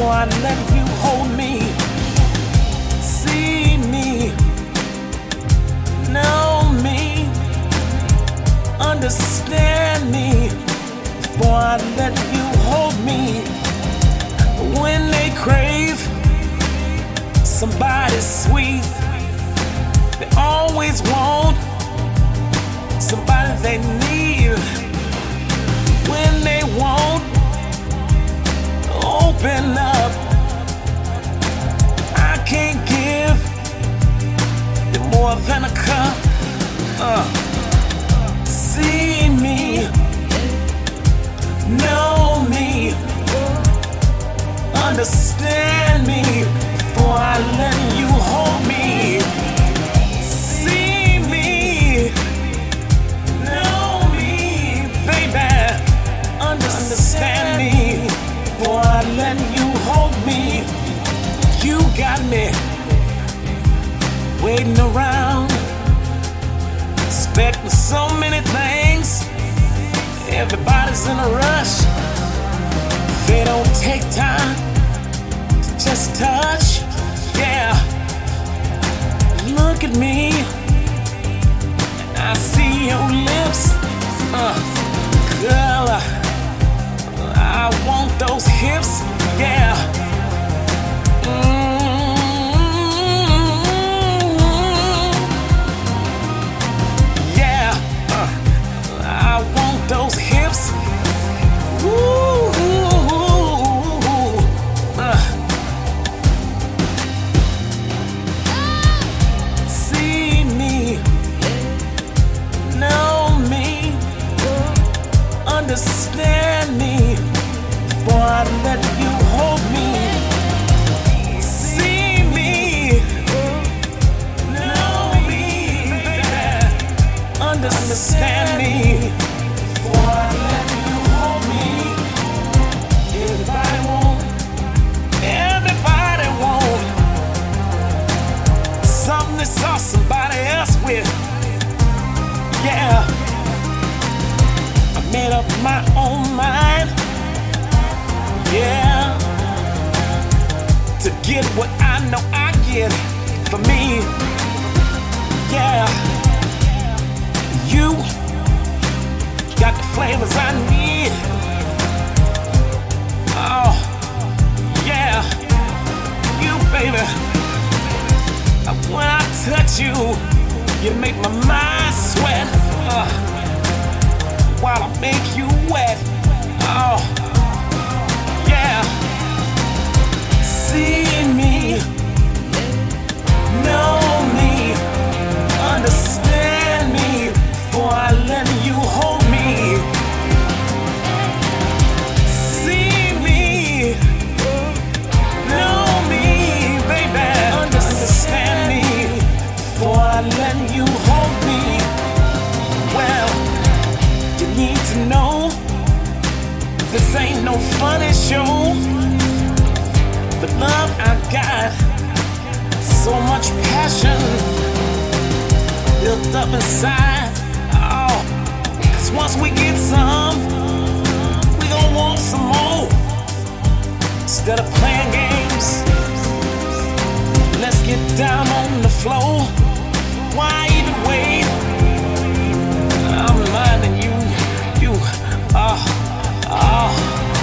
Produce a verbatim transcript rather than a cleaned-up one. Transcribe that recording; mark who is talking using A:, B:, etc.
A: before I let you hold me. See me, know me, understand me before I let you hold me. When they crave somebody sweet, they always want somebody they need. When they won't open up, I can't give you more than a cup. Uh. See me, know me, understand me before I let you hold me. See me, know me, baby, understand me before I let you hold me. You got me waiting around, expecting so many things. Everybody's in a rush. They don't take time to just touch. Yeah, look at me, and I see your lips. Uh, girl, I want those hips. Yeah. Mm. Those hips, ooh, uh. See me, know me, understand me before I let you hold me. See me, know me, baby, understand me. Saw somebody else with. Yeah, I made up my own mind. Yeah, to get what I know I get for me. Yeah, you got the flavors I need. Oh, yeah, you, baby. When I touch you, you make my mind sweat. Uh, while I make you wet. Oh, yeah. See me, know me, understand me before I let you hold me. See me, know me, baby, understand me before I let you hold me. Well, you need to know this ain't no funny show. The love I got, so much passion built up inside. Oh, 'cause once we get some, we gon' want some more. Instead of playing games, let's get down on the floor. Why even wait? I'm reminding you, you, ah, uh, ah. Uh,